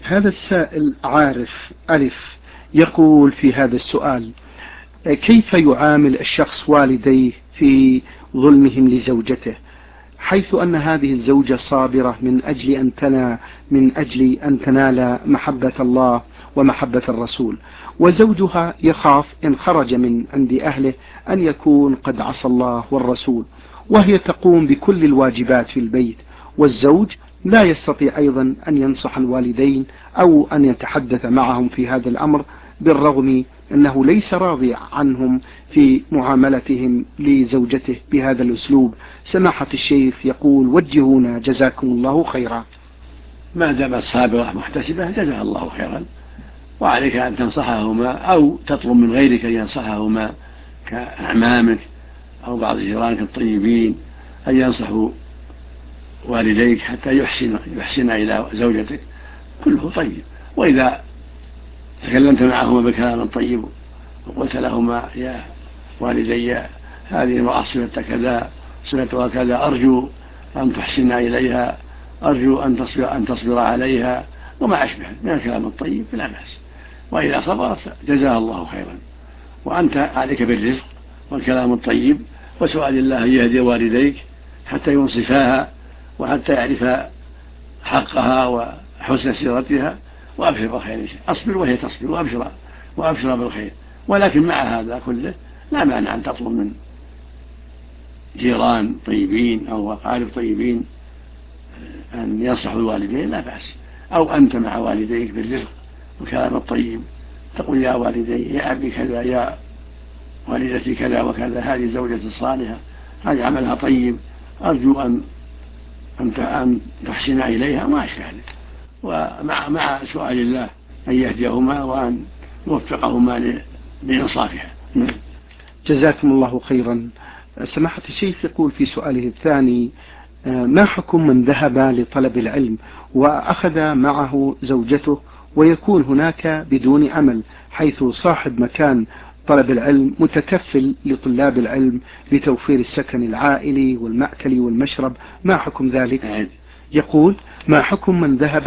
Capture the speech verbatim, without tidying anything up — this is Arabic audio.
هذا السائل عارف ألف يقول في هذا السؤال: كيف يعامل الشخص والديه في ظلمهم لزوجته، حيث أن هذه الزوجة صابرة من أجل أن تنال من أجل أن تنال محبة الله ومحبة الرسول، وزوجها يخاف إن خرج من عند أهله أن يكون قد عصى الله والرسول، وهي تقوم بكل الواجبات في البيت، والزوج لا يستطيع أيضا أن ينصح الوالدين أو أن يتحدث معهم في هذا الأمر، بالرغم أنه ليس راضي عنهم في معاملتهم لزوجته بهذا الأسلوب. سماحة الشيخ يقول: وجهونا جزاكم الله خيرا. ما دامت صابرة محتسبة جزاها الله خيرا، وعليك أن تنصحهما أو تطلب من غيرك أن ينصحهما كأعمامك أو بعض جيرانك الطيبين أن ينصحوا والديك حتى يحسن, يحسن إلى زوجتك، كله طيب. وإذا تكلمت معهما بكلام طيب وقلت لهما: يا والدي هذه المرأة صفتها كذا صفتها كذا، أرجو أن تحسن إليها، أرجو أن تصبر, أن تصبر عليها، وما أشبه من الكلام الطيب فلا بأس. وإذا صبرت جزاها الله خيرا. وأنت عليك بالرزق والكلام الطيب وسؤال الله أن يهدي والديك حتى ينصفاها وحتى يعرف حقها وحسن سيرتها، وأبشر بالخير. أصبر وهي تصبر، وأبشر وأبشر بالخير. ولكن مع هذا كله لا مانع أن تطلب من جيران طيبين أو أقارب طيبين أن ينصحوا الوالدين، لا بأس. أو أنت مع والديك بالرزق والكلام الطيب تقول: يا والدي، يا أبي كذا، يا والدتي كذا وكذا، هذه زوجتي الصالحة، هذه عملها طيب، أرجو أن أن تحسن إليها، ما أشبه ذلك. ومع مع سؤال الله أن يهديهما وأن يوفقهما لإنصافها. جزاكم الله خيرا. سماحة الشيخ يقول في سؤاله الثاني: ما حكم من ذهب لطلب العلم وأخذ معه زوجته ويكون هناك بدون عمل، حيث صاحب مكان طلب العلم متكفل لطلاب العلم بتوفير السكن العائلي والمأكل والمشرب، ما حكم ذلك؟ يقول: ما حكم من ذهب